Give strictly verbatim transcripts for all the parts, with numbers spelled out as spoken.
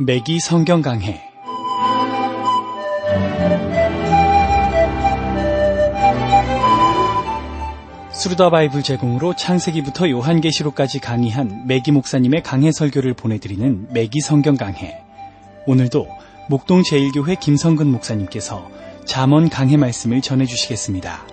매기 성경 강해. 스루더 바이블 제공으로 창세기부터 요한계시록까지 강의한 매기 목사님의 강해 설교를 보내드리는 매기 성경 강해. 오늘도 목동 제일교회 김성근 목사님께서 잠언 강해 말씀을 전해주시겠습니다.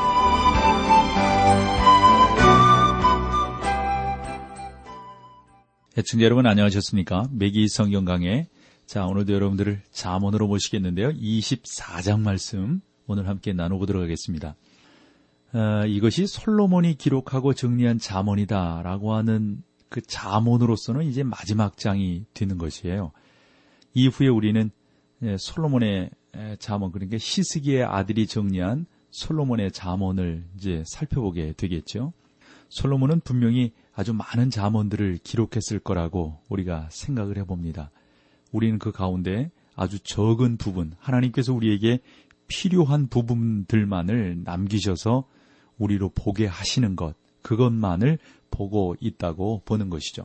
애청자 여러분 안녕하셨습니까? 매기 성경 강해. 자, 오늘도 여러분들을 잠언으로 모시겠는데요. 이십사 장 말씀 오늘 함께 나눠보도록 하겠습니다. 어, 이것이 솔로몬이 기록하고 정리한 잠언이다라고 하는 그 잠언으로서는 이제 마지막 장이 되는 것이에요. 이후에 우리는 솔로몬의 잠언, 그러니까 히스기의 아들이 정리한 솔로몬의 잠언을 이제 살펴보게 되겠죠. 솔로몬은 분명히 아주 많은 잠언들을 기록했을 거라고 우리가 생각을 해봅니다. 우리는 그 가운데 아주 적은 부분, 하나님께서 우리에게 필요한 부분들만을 남기셔서 우리로 보게 하시는 것, 그것만을 보고 있다고 보는 것이죠.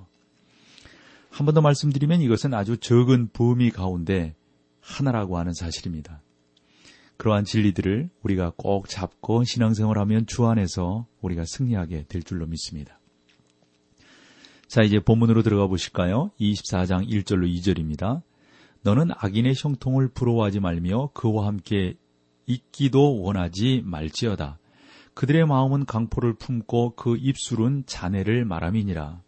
한 번 더 말씀드리면 이것은 아주 적은 범위 가운데 하나라고 하는 사실입니다. 그러한 진리들을 우리가 꼭 잡고 신앙생활하면 주 안에서 우리가 승리하게 될 줄로 믿습니다. 자, 이제 본문으로 들어가 보실까요? 이십사 장 일 절로 이 절입니다. 너는 악인의 형통을 부러워하지 말며 그와 함께 있기도 원하지 말지어다. 그들의 마음은 강포를 품고 그 입술은 잔해를 말함이니라.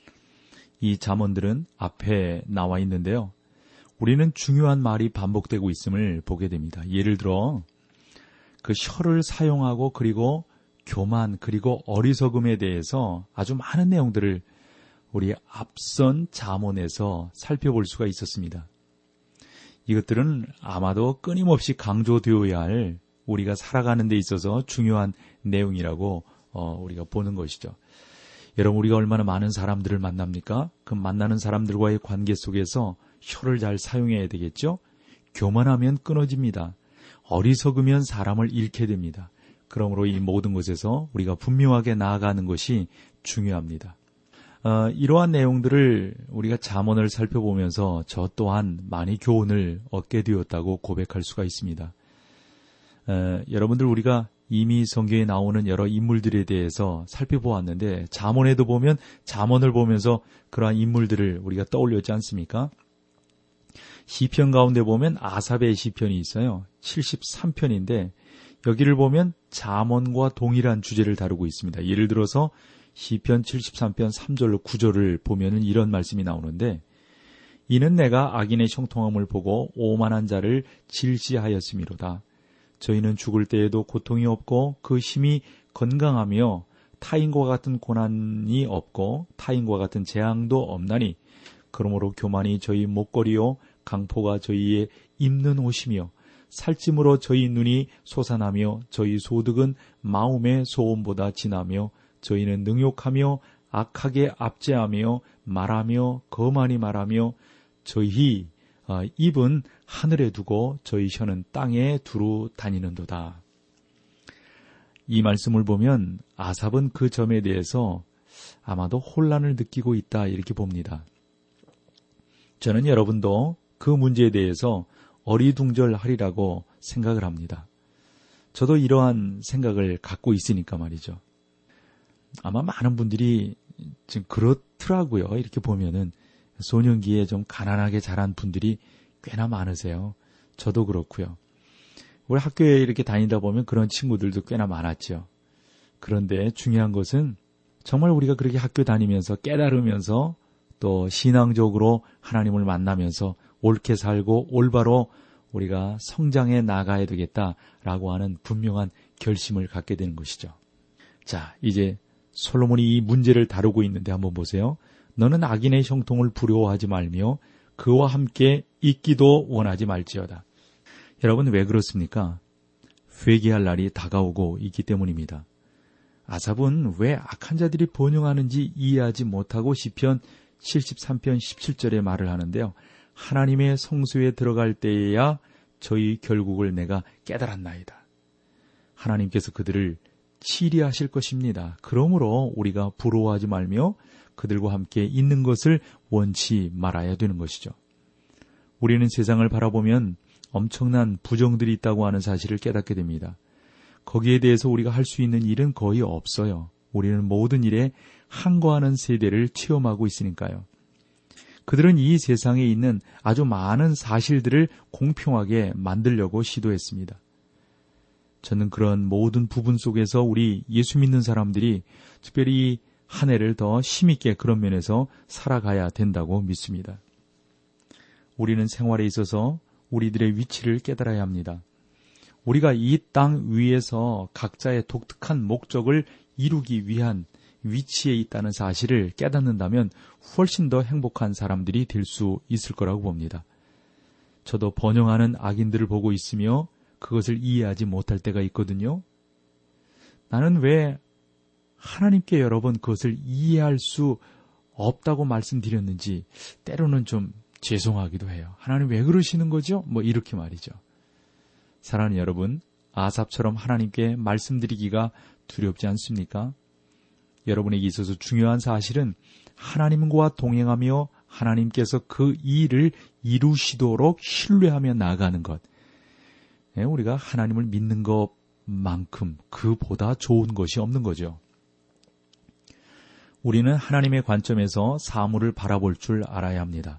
이 잠언들은 앞에 나와 있는데요. 우리는 중요한 말이 반복되고 있음을 보게 됩니다. 예를 들어 그 혀를 사용하고 그리고 교만 그리고 어리석음에 대해서 아주 많은 내용들을 우리 앞선 잠언에서 살펴볼 수가 있었습니다. 이것들은 아마도 끊임없이 강조되어야 할 우리가 살아가는 데 있어서 중요한 내용이라고 어, 우리가 보는 것이죠. 여러분, 우리가 얼마나 많은 사람들을 만납니까? 그 만나는 사람들과의 관계 속에서 혀를 잘 사용해야 되겠죠? 교만하면 끊어집니다. 어리석으면 사람을 잃게 됩니다. 그러므로 이 모든 것에서 우리가 분명하게 나아가는 것이 중요합니다. 어, 이러한 내용들을 우리가 잠언을 살펴보면서 저 또한 많이 교훈을 얻게 되었다고 고백할 수가 있습니다. 어, 여러분들 우리가 이미 성경에 나오는 여러 인물들에 대해서 살펴보았는데 잠언에도 보면 잠언을 보면서 그러한 인물들을 우리가 떠올렸지 않습니까? 시편 가운데 보면 아삽의 시편이 있어요. 칠십삼 편인데 여기를 보면 잠언과 동일한 주제를 다루고 있습니다. 예를 들어서 시편 칠십삼 편 삼 절로 구 절을 보면은 이런 말씀이 나오는데 이는 내가 악인의 형통함을 보고 오만한 자를 질시하였음이로다. 저희는 죽을 때에도 고통이 없고 그 힘이 건강하며 타인과 같은 고난이 없고 타인과 같은 재앙도 없나니 그러므로 교만이 저희 목걸이요 강포가 저희의 입는 옷이며 살찜으로 저희 눈이 솟아나며 저희 소득은 마음의 소음보다 진하며 저희는 능욕하며 악하게 압제하며 말하며 거만히 말하며 저희 입은 하늘에 두고 저희 혀는 땅에 두루 다니는도다. 이 말씀을 보면 아삽은 그 점에 대해서 아마도 혼란을 느끼고 있다 이렇게 봅니다. 저는 여러분도 그 문제에 대해서 어리둥절하리라고 생각을 합니다. 저도 이러한 생각을 갖고 있으니까 말이죠. 아마 많은 분들이 지금 그렇더라고요. 이렇게 보면은 소년기에 좀 가난하게 자란 분들이 꽤나 많으세요. 저도 그렇고요. 우리 학교에 이렇게 다니다 보면 그런 친구들도 꽤나 많았죠. 그런데 중요한 것은 정말 우리가 그렇게 학교 다니면서 깨달으면서 또 신앙적으로 하나님을 만나면서 옳게 살고 올바로 우리가 성장해 나가야 되겠다라고 하는 분명한 결심을 갖게 되는 것이죠. 자, 이제 솔로몬이 이 문제를 다루고 있는데 한번 보세요. 너는 악인의 형통을 부러워하지 말며 그와 함께 있기도 원하지 말지어다. 여러분 왜 그렇습니까? 회개할 날이 다가오고 있기 때문입니다. 아삽은 왜 악한 자들이 번영하는지 이해하지 못하고 시편 칠십삼 편 십칠 절에 말을 하는데요. 하나님의 성소에 들어갈 때에야 저희 결국을 내가 깨달았나이다. 하나님께서 그들을 치리하실 것입니다. 그러므로 우리가 부러워하지 말며 그들과 함께 있는 것을 원치 말아야 되는 것이죠. 우리는 세상을 바라보면 엄청난 부정들이 있다고 하는 사실을 깨닫게 됩니다. 거기에 대해서 우리가 할 수 있는 일은 거의 없어요. 우리는 모든 일에 항거하는 세대를 체험하고 있으니까요. 그들은 이 세상에 있는 아주 많은 사실들을 공평하게 만들려고 시도했습니다. 저는 그런 모든 부분 속에서 우리 예수 믿는 사람들이 특별히 한 해를 더 힘있게 그런 면에서 살아가야 된다고 믿습니다. 우리는 생활에 있어서 우리들의 위치를 깨달아야 합니다. 우리가 이 땅 위에서 각자의 독특한 목적을 이루기 위한 위치에 있다는 사실을 깨닫는다면 훨씬 더 행복한 사람들이 될 수 있을 거라고 봅니다. 저도 번영하는 악인들을 보고 있으며 그것을 이해하지 못할 때가 있거든요. 나는 왜 하나님께 여러 번 그것을 이해할 수 없다고 말씀드렸는지 때로는 좀 죄송하기도 해요. 하나님 왜 그러시는 거죠? 뭐 이렇게 말이죠. 사랑하는 여러분, 아삽처럼 하나님께 말씀드리기가 두렵지 않습니까? 여러분에게 있어서 중요한 사실은 하나님과 동행하며 하나님께서 그 일을 이루시도록 신뢰하며 나아가는 것. 우리가 하나님을 믿는 것만큼 그보다 좋은 것이 없는 거죠. 우리는 하나님의 관점에서 사물을 바라볼 줄 알아야 합니다.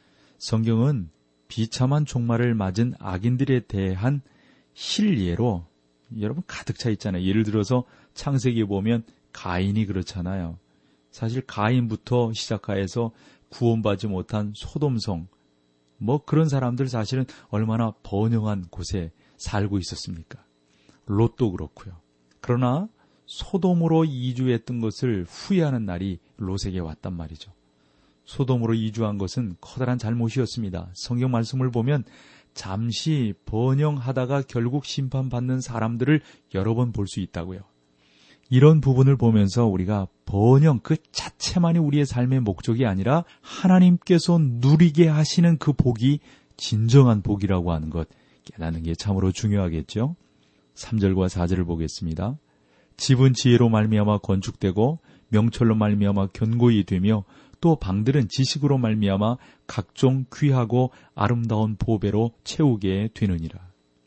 성경은 비참한 종말을 맞은 악인들에 대한 실예로 여러분 가득 차 있잖아요. 예를 들어서 창세기에 보면 가인이 그렇잖아요. 사실 가인부터 시작하여서 구원받지 못한 소돔성, 뭐 그런 사람들 사실은 얼마나 번영한 곳에 살고 있었습니까? 롯도 그렇고요. 그러나 소돔으로 이주했던 것을 후회하는 날이 롯에게 왔단 말이죠. 소돔으로 이주한 것은 커다란 잘못이었습니다. 성경 말씀을 보면 잠시 번영하다가 결국 심판받는 사람들을 여러 번 볼 수 있다고요. 이런 부분을 보면서 우리가 번영 그 자체만이 우리의 삶의 목적이 아니라 하나님께서 누리게 하시는 그 복이 진정한 복이라고 하는 것 깨닫는 게 참으로 중요하겠죠. 삼 절과 사 절을 보겠습니다. 집은 지혜로 말미암아 건축되고 명철로 말미암아 견고히 되며 또 방들은 지식으로 말미암아 각종 귀하고 아름다운 보배로 채우게 되느니라.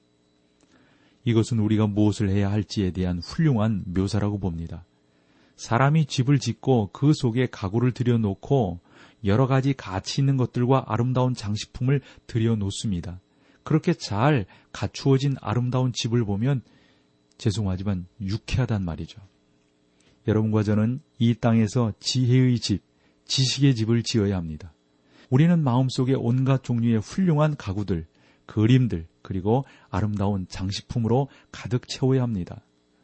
이것은 우리가 무엇을 해야 할지에 대한 훌륭한 묘사라고 봅니다. 사람이 집을 짓고 그 속에 가구를 들여놓고 여러 가지 가치 있는 것들과 아름다운 장식품을 들여놓습니다. 그렇게 잘 갖추어진 아름다운 집을 보면 죄송하지만 유쾌하단 말이죠. 여러분과 저는 이 땅에서 지혜의 집, 지식의 집을 지어야 합니다. 우리는 마음속에 온갖 종류의 훌륭한 가구들, 그림들, 그리고 아름다운 장식품으로 가득 채워야 합니다.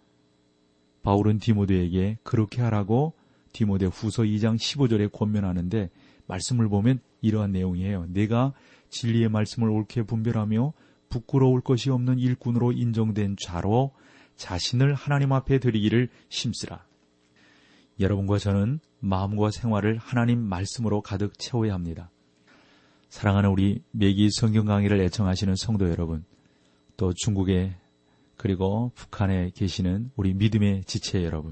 바울은 디모데에게 그렇게 하라고 디모데 후서 이 장 십오 절에 권면하는데 말씀을 보면 이러한 내용이에요. 내가 진리의 말씀을 옳게 분별하며 부끄러울 것이 없는 일꾼으로 인정된 자로 자신을 하나님 앞에 드리기를 힘쓰라. 여러분과 저는 마음과 생활을 하나님 말씀으로 가득 채워야 합니다. 사랑하는 우리 매기 성경 강의를 애청하시는 성도 여러분, 또 중국에 그리고 북한에 계시는 우리 믿음의 지체 여러분,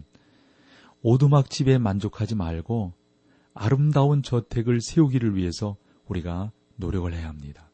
오두막집에 만족하지 말고 아름다운 저택을 세우기를 위해서 우리가 노력을 해야 합니다.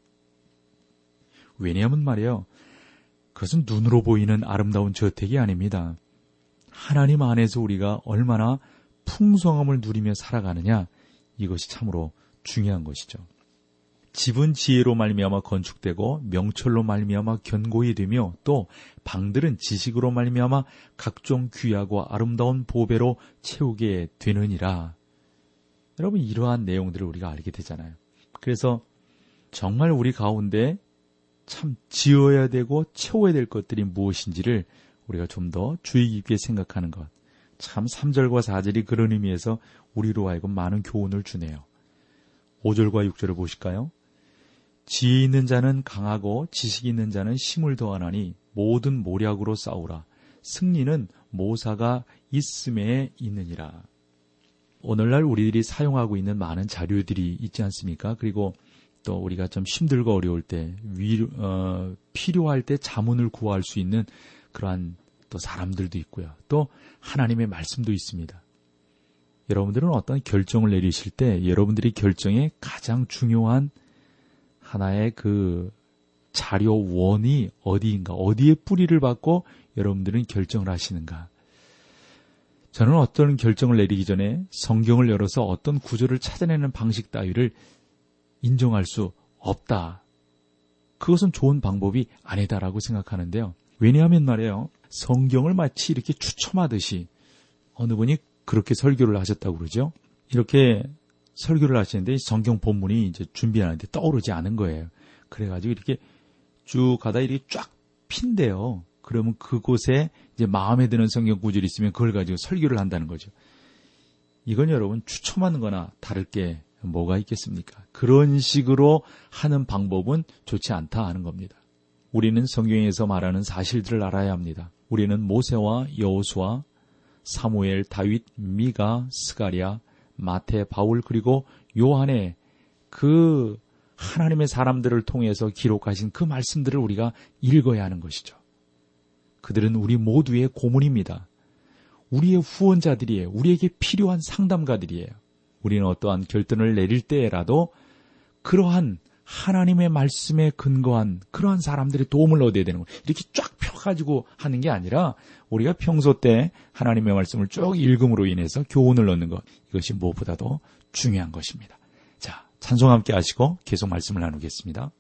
왜냐하면 말이에요, 그것은 눈으로 보이는 아름다운 저택이 아닙니다. 하나님 안에서 우리가 얼마나 풍성함을 누리며 살아가느냐, 이것이 참으로 중요한 것이죠. 집은 지혜로 말미암아 건축되고 명철로 말미암아 견고히 되며 또 방들은 지식으로 말미암아 각종 귀하고 아름다운 보배로 채우게 되느니라. 여러분, 이러한 내용들을 우리가 알게 되잖아요. 그래서 정말 우리 가운데 참 지어야 되고 채워야 될 것들이 무엇인지를 우리가 좀 더 주의 깊게 생각하는 것. 참 삼 절과 사 절이 그런 의미에서 우리로 하여금 많은 교훈을 주네요. 오 절과 육 절을 보실까요? 지혜 있는 자는 강하고 지식 있는 자는 힘을 더하나니 모든 모략으로 싸우라. 승리는 모사가 있음에 있느니라. 오늘날 우리들이 사용하고 있는 많은 자료들이 있지 않습니까? 그리고 또 우리가 좀 힘들고 어려울 때, 위, 어, 필요할 때 자문을 구할 수 있는 그러한 또 사람들도 있고요. 또 하나님의 말씀도 있습니다. 여러분들은 어떤 결정을 내리실 때 여러분들이 결정에 가장 중요한 하나의 그 자료원이 어디인가, 어디에 뿌리를 받고 여러분들은 결정을 하시는가. 저는 어떤 결정을 내리기 전에 성경을 열어서 어떤 구조를 찾아내는 방식 따위를 인정할 수 없다. 그것은 좋은 방법이 아니다라고 생각하는데요. 왜냐하면 말이에요. 성경을 마치 이렇게 추첨하듯이 어느 분이 그렇게 설교를 하셨다고 그러죠. 이렇게 설교를 하시는데 성경 본문이 이제 준비하는데 떠오르지 않은 거예요. 그래가지고 이렇게 쭉 가다 이렇게 쫙 핀대요. 그러면 그곳에 이제 마음에 드는 성경 구절이 있으면 그걸 가지고 설교를 한다는 거죠. 이건 여러분 추첨하는 거나 다를 게 뭐가 있겠습니까? 그런 식으로 하는 방법은 좋지 않다 하는 겁니다. 우리는 성경에서 말하는 사실들을 알아야 합니다. 우리는 모세와 여호수아, 사무엘, 다윗, 미가, 스가랴, 마태, 바울 그리고 요한의 그 하나님의 사람들을 통해서 기록하신 그 말씀들을 우리가 읽어야 하는 것이죠. 그들은 우리 모두의 고문입니다. 우리의 후원자들이에요. 우리에게 필요한 상담가들이에요. 우리는 어떠한 결단을 내릴 때라도 그러한 하나님의 말씀에 근거한 그러한 사람들의 도움을 얻어야 되는 거예요. 이렇게 쫙 펴가지고 하는 게 아니라 우리가 평소 때 하나님의 말씀을 쭉 읽음으로 인해서 교훈을 얻는 것, 이것이 무엇보다도 중요한 것입니다. 자, 찬송 함께 하시고 계속 말씀을 나누겠습니다.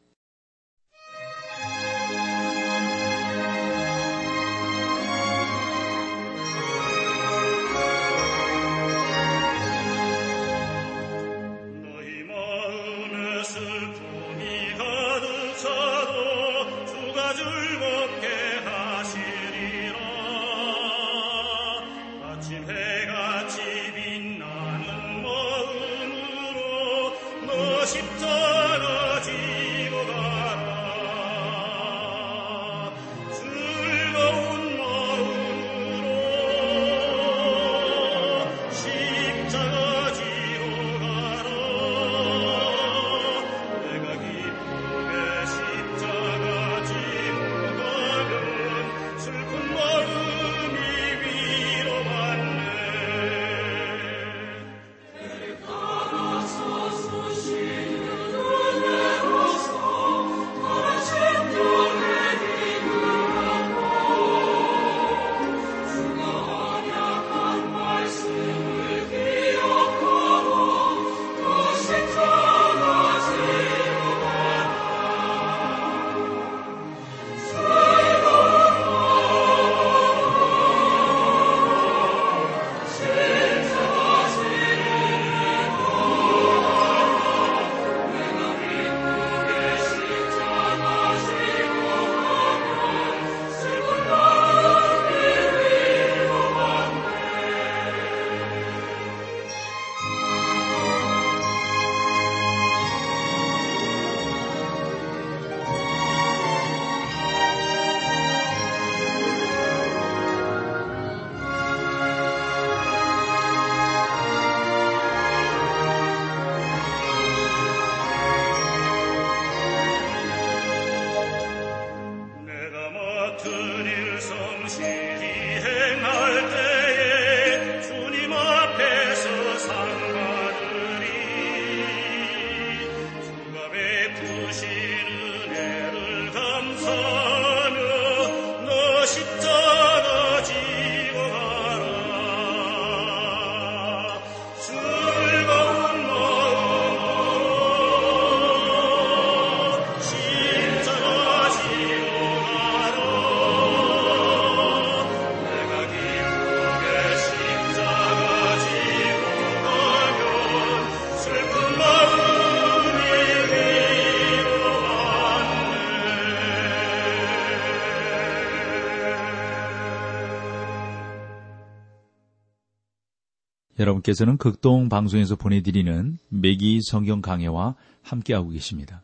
여러분께서는 극동 방송에서 보내드리는 매기 성경 강해와 함께하고 계십니다.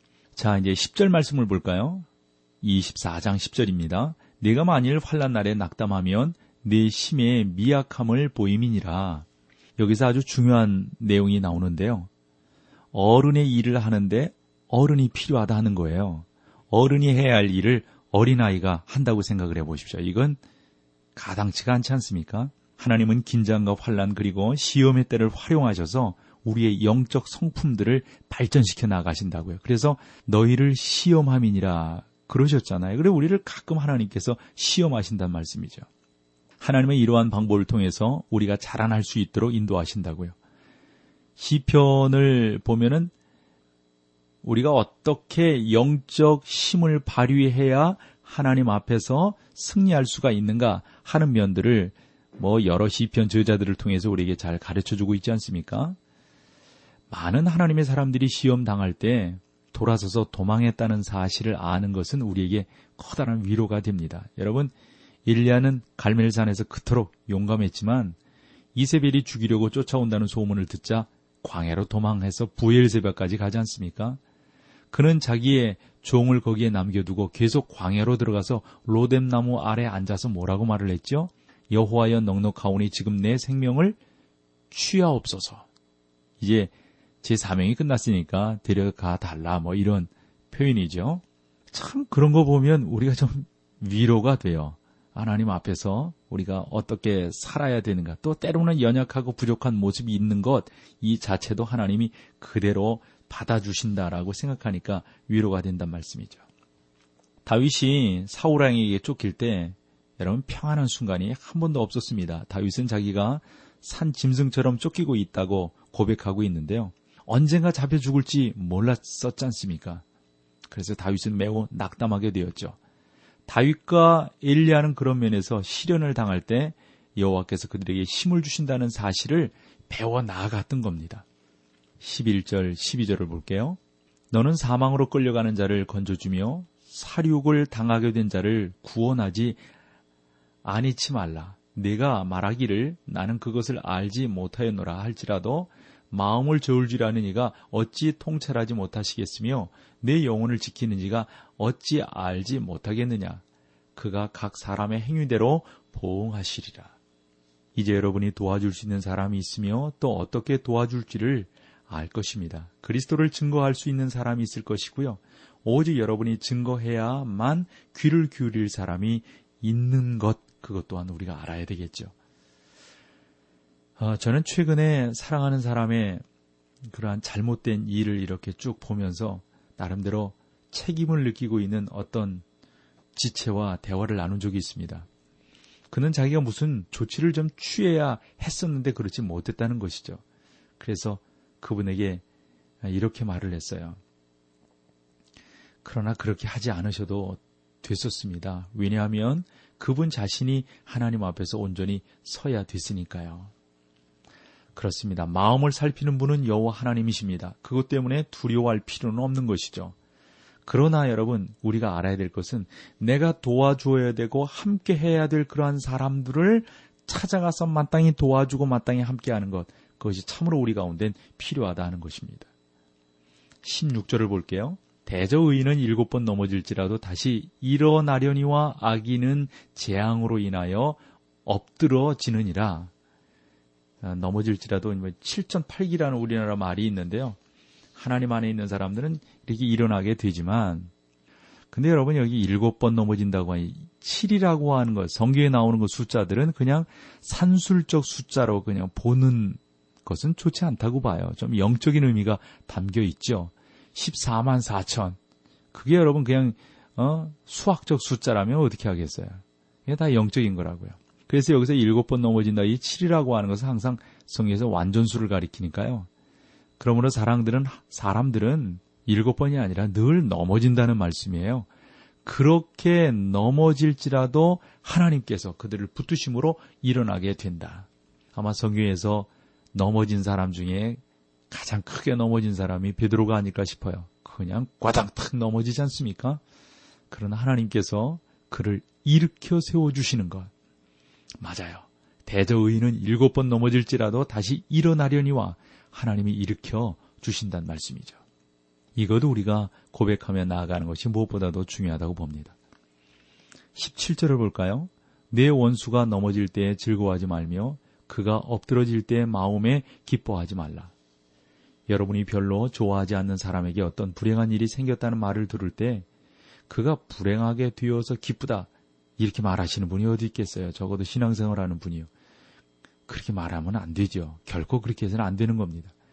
자, 이제 십 절 말씀을 볼까요? 이십사 장 십 절입니다. 네가 만일 환난 날에 낙담하면 네 심의 미약함을 보임이니라. 여기서 아주 중요한 내용이 나오는데요. 어른의 일을 하는데 어른이 필요하다 하는 거예요. 어른이 해야 할 일을 어린아이가 한다고 생각을 해보십시오. 이건 가당치가 않지 않습니까? 하나님은 긴장과 환난 그리고 시험의 때를 활용하셔서 우리의 영적 성품들을 발전시켜 나가신다고요. 그래서 너희를 시험함이니라 그러셨잖아요. 그래 우리를 가끔 하나님께서 시험하신다는 말씀이죠. 하나님의 이러한 방법을 통해서 우리가 자라날 수 있도록 인도하신다고요. 시편을 보면은 우리가 어떻게 영적 힘을 발휘해야 하나님 앞에서 승리할 수가 있는가 하는 면들을 뭐 여러 시편 저자들을 통해서 우리에게 잘 가르쳐주고 있지 않습니까? 많은 하나님의 사람들이 시험 당할 때 돌아서서 도망했다는 사실을 아는 것은 우리에게 커다란 위로가 됩니다. 여러분, 엘리야는 갈멜산에서 그토록 용감했지만 이세벨이 죽이려고 쫓아온다는 소문을 듣자 광야로 도망해서 부엘세바까지 가지 않습니까? 그는 자기의 종을 거기에 남겨두고 계속 광야로 들어가서 로뎀나무 아래 앉아서 뭐라고 말을 했죠? 여호와여 넉넉하오니 지금 내 생명을 취하옵소서. 이제 제 사명이 끝났으니까 데려가 달라 뭐 이런 표현이죠. 참 그런 거 보면 우리가 좀 위로가 돼요. 하나님 앞에서 우리가 어떻게 살아야 되는가, 또 때로는 연약하고 부족한 모습이 있는 것, 이 자체도 하나님이 그대로 받아주신다라고 생각하니까 위로가 된단 말씀이죠. 다윗이 사울 왕에게 쫓길 때 여러분 평안한 순간이 한 번도 없었습니다. 다윗은 자기가 산 짐승처럼 쫓기고 있다고 고백하고 있는데요. 언젠가 잡혀 죽을지 몰랐었지 않습니까? 그래서 다윗은 매우 낙담하게 되었죠. 다윗과 엘리야는 그런 면에서 시련을 당할 때 여호와께서 그들에게 힘을 주신다는 사실을 배워 나아갔던 겁니다. 십일 절, 십이 절을 볼게요. 너는 사망으로 끌려가는 자를 건져주며 사륙을 당하게 된 자를 구원하지 아니치 말라. 내가 말하기를 나는 그것을 알지 못하였노라 할지라도 마음을 저울질하는 이가 어찌 통찰하지 못하시겠으며 내 영혼을 지키는 이가 어찌 알지 못하겠느냐. 그가 각 사람의 행위대로 보응하시리라. 이제 여러분이 도와줄 수 있는 사람이 있으며 또 어떻게 도와줄지를 알 것입니다. 그리스도를 증거할 수 있는 사람이 있을 것이고요. 오직 여러분이 증거해야만 귀를 기울일 사람이 있는 것, 그것 또한 우리가 알아야 되겠죠. 어, 저는 최근에 사랑하는 사람의 그러한 잘못된 일을 이렇게 쭉 보면서 나름대로 책임을 느끼고 있는 어떤 지체와 대화를 나눈 적이 있습니다. 그는 자기가 무슨 조치를 좀 취해야 했었는데 그렇지 못했다는 것이죠. 그래서 그분에게 이렇게 말을 했어요. 그러나 그렇게 하지 않으셔도 됐었습니다. 왜냐하면 그분 자신이 하나님 앞에서 온전히 서야 됐으니까요. 그렇습니다. 마음을 살피는 분은 여호와 하나님이십니다. 그것 때문에 두려워할 필요는 없는 것이죠. 그러나 여러분, 우리가 알아야 될 것은 내가 도와줘야 되고 함께 해야 될 그러한 사람들을 찾아가서 마땅히 도와주고 마땅히 함께하는 것, 그것이 참으로 우리 가운데는 필요하다 하는 것입니다. 십육 절을 볼게요. 대저 의인은 일곱 번 넘어질지라도 다시 일어나려니와 악인은 재앙으로 인하여 엎드러지느니라. 넘어질지라도 칠천팔기라는 우리나라 말이 있는데요. 하나님 안에 있는 사람들은 이렇게 일어나게 되지만, 근데 여러분 여기 일곱 번 넘어진다고 하니 칠이라고 하는 것, 성경에 나오는 것 숫자들은 그냥 산술적 숫자로 그냥 보는 것은 좋지 않다고 봐요. 좀 영적인 의미가 담겨 있죠. 십사만 사천. 그게 여러분 그냥 어, 수학적 숫자라면 어떻게 하겠어요? 이게 다 영적인 거라고요. 그래서 여기서 일곱 번 넘어진다. 이 칠이라고 하는 것은 항상 성경에서 완전수를 가리키니까요. 그러므로 사람들은, 사람들은 일곱 번이 아니라 늘 넘어진다는 말씀이에요. 그렇게 넘어질지라도 하나님께서 그들을 붙드심으로 일어나게 된다. 아마 성경에서 넘어진 사람 중에 가장 크게 넘어진 사람이 베드로가 아닐까 싶어요. 그냥 과당탁 넘어지지 않습니까? 그러나 하나님께서 그를 일으켜 세워주시는 것. 맞아요. 대저 의인은 일곱 번 넘어질지라도 다시 일어나려니와 하나님이 일으켜 주신다는 말씀이죠. 이것도 우리가 고백하며 나아가는 것이 무엇보다도 중요하다고 봅니다. 십칠 절을 볼까요? 내 원수가 넘어질 때에 즐거워하지 말며 그가 엎드러질 때에 마음에 기뻐하지 말라. 여러분이 별로 좋아하지 않는 사람에게 어떤 불행한 일이 생겼다는 말을 들을 때 그가 불행하게 되어서 기쁘다 이렇게 말하시는 분이 어디 있겠어요? 적어도 신앙생활하는 분이요. 그렇게 말하면 안 되죠. 결코 그렇게 해서는 안 되는 겁니다.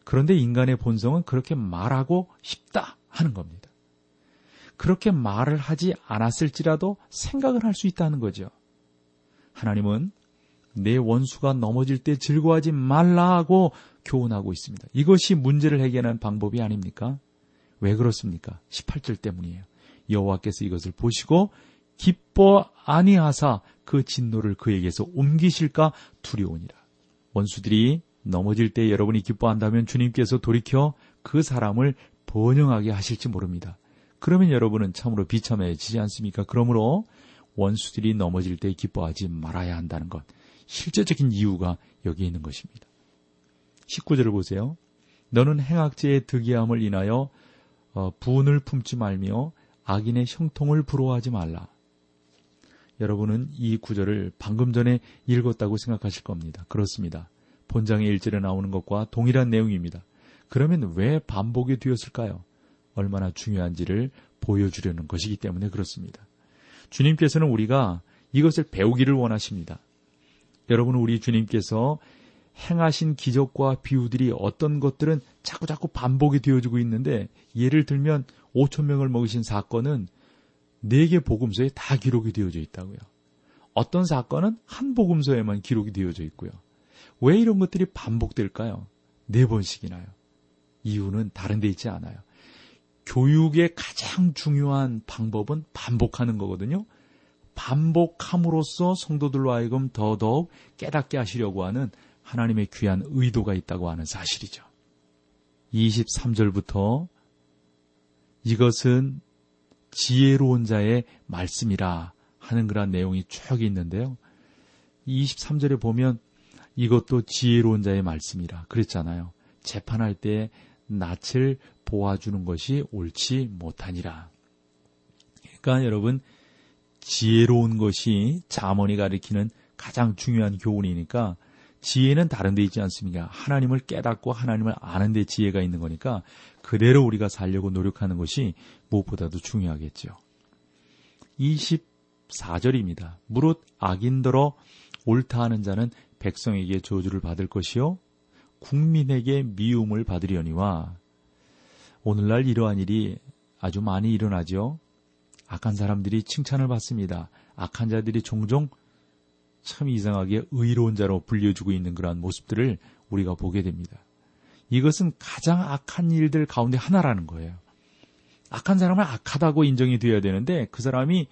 그런데 인간의 본성은 그렇게 말하고 싶다 하는 겁니다. 그렇게 말을 하지 않았을지라도 생각을 할 수 있다는 거죠. 하나님은 내 원수가 넘어질 때 즐거워하지 말라 하고 교훈하고 있습니다. 이것이 문제를 해결하는 방법이 아닙니까? 왜 그렇습니까? 십팔 절 때문이에요. 여호와께서 이것을 보시고 기뻐 아니하사 그 진노를 그에게서 옮기실까 두려우니라. 원수들이 넘어질 때 여러분이 기뻐한다면 주님께서 돌이켜 그 사람을 번영하게 하실지 모릅니다. 그러면 여러분은 참으로 비참해지지 않습니까? 그러므로 원수들이 넘어질 때 기뻐하지 말아야 한다는 것, 실제적인 이유가 여기에 있는 것입니다. 십구 절을 보세요. 너는 행악제의 득이함을 인하여 어, 분을 품지 말며 악인의 형통을 부러워하지 말라. 여러분은 이 구절을 방금 전에 읽었다고 생각하실 겁니다. 그렇습니다. 본장의 일 절에 나오는 것과 동일한 내용입니다. 그러면 왜 반복이 되었을까요? 얼마나 중요한지를 보여주려는 것이기 때문에 그렇습니다. 주님께서는 우리가 이것을 배우기를 원하십니다. 여러분, 우리 주님께서 행하신 기적과 비유들이 어떤 것들은 자꾸자꾸 반복이 되어지고 있는데, 예를 들면 오천 명을 먹이신 사건은 네 개 복음서에 다 기록이 되어져 있다고요. 어떤 사건은 한 복음서에만 기록이 되어져 있고요. 왜 이런 것들이 반복될까요? 네 번씩이나요. 이유는 다른 데 있지 않아요. 교육의 가장 중요한 방법은 반복하는 거거든요. 반복함으로써 성도들로 하여금 더더욱 깨닫게 하시려고 하는 하나님의 귀한 의도가 있다고 하는 사실이죠. 이십삼 절부터 이것은 지혜로운 자의 말씀이라 하는 그런 내용이 쭉 있는데요. 이십삼 절에 보면 이것도 지혜로운 자의 말씀이라 그랬잖아요. 재판할 때 낯을 보아주는 것이 옳지 못하니라. 그러니까 여러분, 지혜로운 것이 잠언이 가리키는 가장 중요한 교훈이니까, 지혜는 다른 데 있지 않습니까? 하나님을 깨닫고 하나님을 아는 데 지혜가 있는 거니까 그대로 우리가 살려고 노력하는 것이 무엇보다도 중요하겠죠. 이십사 절입니다. 무릇 악인더러 옳다 하는 자는 백성에게 저주를 받을 것이요 국민에게 미움을 받으려니와. 오늘날 이러한 일이 아주 많이 일어나죠. 악한 사람들이 칭찬을 받습니다. 악한 자들이 종종 참 이상하게 의로운 자로 불려주고 있는 그러한 모습들을 우리가 보게 됩니다. 이것은 가장 악한 일들 가운데 하나라는 거예요. 악한 사람은 악하다고 인정이 되어야 되는데 그 사람이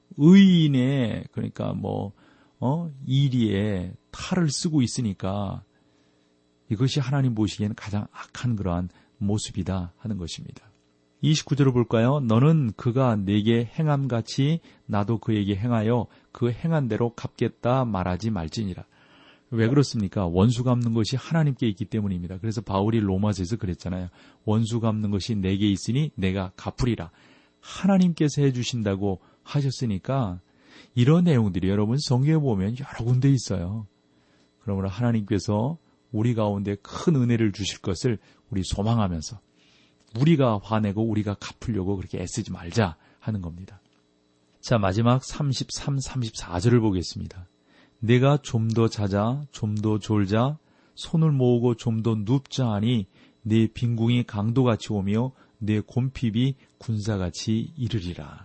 의인의, 그러니까 뭐 어, 이리에 탈을 쓰고 있으니까 이것이 하나님 보시기에는 가장 악한 그러한 모습이다 하는 것입니다. 이십구 절을 볼까요? 너는 그가 내게 행함같이 나도 그에게 행하여 그 행한 대로 갚겠다 말하지 말지니라. 왜 그렇습니까? 원수 갚는 것이 하나님께 있기 때문입니다. 그래서 바울이 로마서에서 그랬잖아요. 원수 갚는 것이 내게 있으니 내가 갚으리라. 하나님께서 해주신다고 하셨으니까 이런 내용들이 여러분 성경에 보면 여러 군데 있어요. 그러므로 하나님께서 우리 가운데 큰 은혜를 주실 것을 우리 소망하면서 우리가 화내고 우리가 갚으려고 그렇게 애쓰지 말자 하는 겁니다. 자, 마지막 삼십삼, 삼십사 절을 보겠습니다. 내가 좀 더 자자, 좀 더 졸자, 손을 모으고 좀 더 눕자 하니 내 빈궁이 강도같이 오며 내 곰핍이 군사같이 이르리라.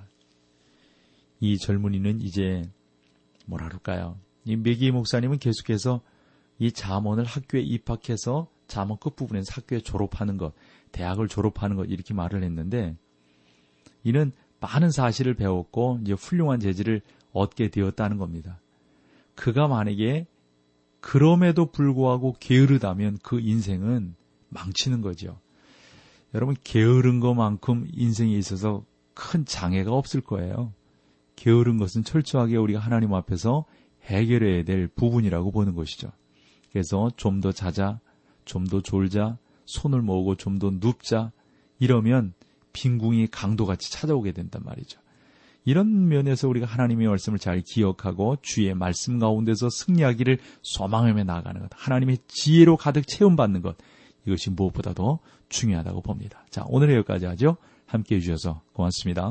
이 젊은이는 이제 뭐라 그럴까요? 이 메기 목사님은 계속해서 이 잠언을 학교에 입학해서 잠언 끝부분에서 학교에 졸업하는 것, 대학을 졸업하는 것 이렇게 말을 했는데, 이는 많은 사실을 배웠고 이제 훌륭한 재질을 얻게 되었다는 겁니다. 그가 만약에 그럼에도 불구하고 게으르다면 그 인생은 망치는 거죠. 여러분, 게으른 것만큼 인생에 있어서 큰 장애가 없을 거예요. 게으른 것은 철저하게 우리가 하나님 앞에서 해결해야 될 부분이라고 보는 것이죠. 그래서 좀 더 자자, 좀 더 졸자, 손을 모으고 좀 더 눕자, 이러면 빈궁이 강도같이 찾아오게 된단 말이죠. 이런 면에서 우리가 하나님의 말씀을 잘 기억하고 주의 말씀 가운데서 승리하기를 소망하며 나아가는 것, 하나님의 지혜로 가득 체험받는 것, 이것이 무엇보다도 중요하다고 봅니다. 자, 오늘 여기까지 하죠. 함께해 주셔서 고맙습니다.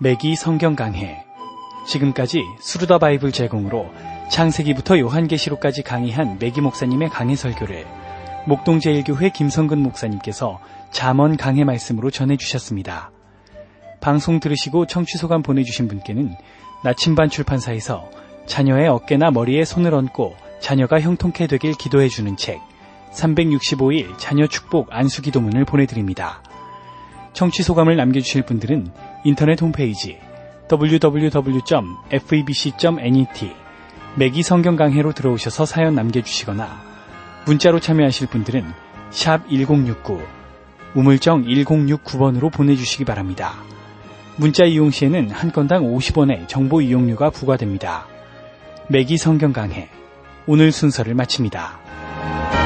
매기 성경 강해. 지금까지 스루더 바이블 제공으로 창세기부터 요한계시록까지 강의한 매기 목사님의 강해 설교를 목동제일교회 김성근 목사님께서 잠언 강해 말씀으로 전해주셨습니다. 방송 들으시고 청취소감 보내주신 분께는 나침반 출판사에서 자녀의 어깨나 머리에 손을 얹고 자녀가 형통케 되길 기도해주는 책 삼백육십오 일 자녀 축복 안수기도문을 보내드립니다. 청취소감을 남겨주실 분들은 인터넷 홈페이지 더블유 더블유 더블유 점 에프이비씨 점 넷 매기 성경 강해로 들어오셔서 사연 남겨주시거나 문자로 참여하실 분들은 샵 일공육구 우물정 일공육구 번으로 보내주시기 바랍니다. 문자 이용 시에는 한 건당 오십 원의 정보 이용료가 부과됩니다. 매기 성경 강해 오늘 순서를 마칩니다.